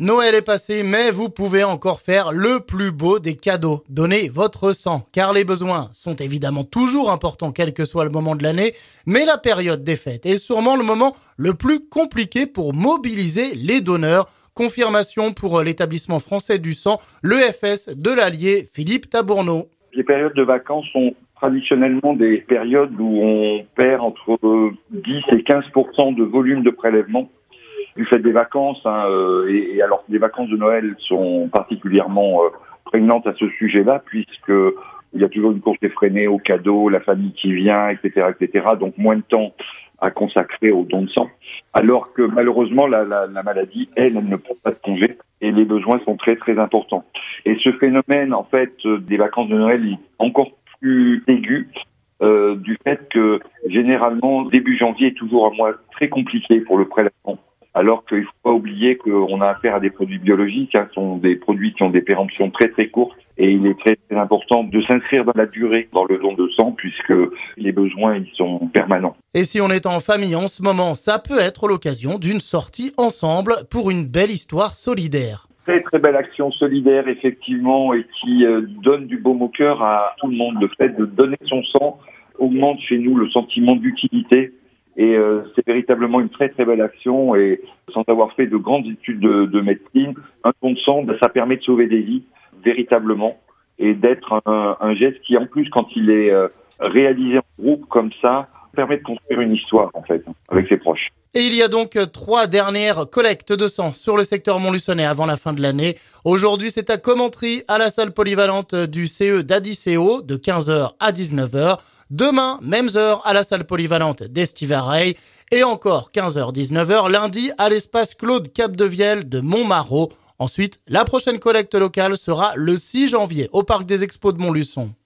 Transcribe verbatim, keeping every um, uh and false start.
Noël est passé, mais vous pouvez encore faire le plus beau des cadeaux. Donnez votre sang, car les besoins sont évidemment toujours importants, quel que soit le moment de l'année, mais la période des fêtes est sûrement le moment le plus compliqué pour mobiliser les donneurs. Confirmation pour l'établissement français du sang, l'E F S de l'Allier, Philippe Tabourneau. Les périodes de vacances sont traditionnellement des périodes où on perd entre dix et quinze pour cent de volume de prélèvement du fait des vacances. Hein, euh, et, et alors les vacances de Noël sont particulièrement euh, prégnantes à ce sujet-là, puisque il y a toujours une course effrénée aux cadeaux, la famille qui vient, et cetera, et cetera. Donc moins de temps à consacrer au don de sang. Alors que malheureusement la, la, la maladie, elle, elle ne prend pas de congé et les besoins sont très très importants. Et ce phénomène en fait des vacances de Noël est encore plus aigu euh, du fait que généralement début janvier est toujours un mois très compliqué pour le prélèvement. Alors qu'il ne faut pas oublier qu'on a affaire à des produits biologiques, hein, ce sont des produits qui ont des péremptions très très courtes et il est très, très important de s'inscrire dans la durée dans le don de sang puisque les besoins ils sont permanents. Et si on est en famille en ce moment, ça peut être l'occasion d'une sortie ensemble pour une belle histoire solidaire. Très très belle action solidaire effectivement et qui euh, donne du baume au cœur à tout le monde. Le fait de donner son sang augmente chez nous le sentiment d'utilité. Et euh, c'est véritablement une très très belle action et sans avoir fait de grandes études de, de médecine, un don de sang, ben, ça permet de sauver des vies véritablement et d'être un, un geste qui en plus quand il est euh, réalisé en groupe comme ça, permet de construire une histoire en fait avec ses proches. Et il y a donc trois dernières collectes de sang sur le secteur montluçonnais avant la fin de l'année. Aujourd'hui, c'est à Commentry, à la salle polyvalente du C E d'Adiceo, de quinze heures à dix-neuf heures. Demain, mêmes heures à la salle polyvalente d'Estivareil. Et encore quinze heures dix-neuf heures lundi à l'espace Claude Capdevielle de Montmarault. Ensuite, la prochaine collecte locale sera le six janvier au Parc des Expos de Montluçon.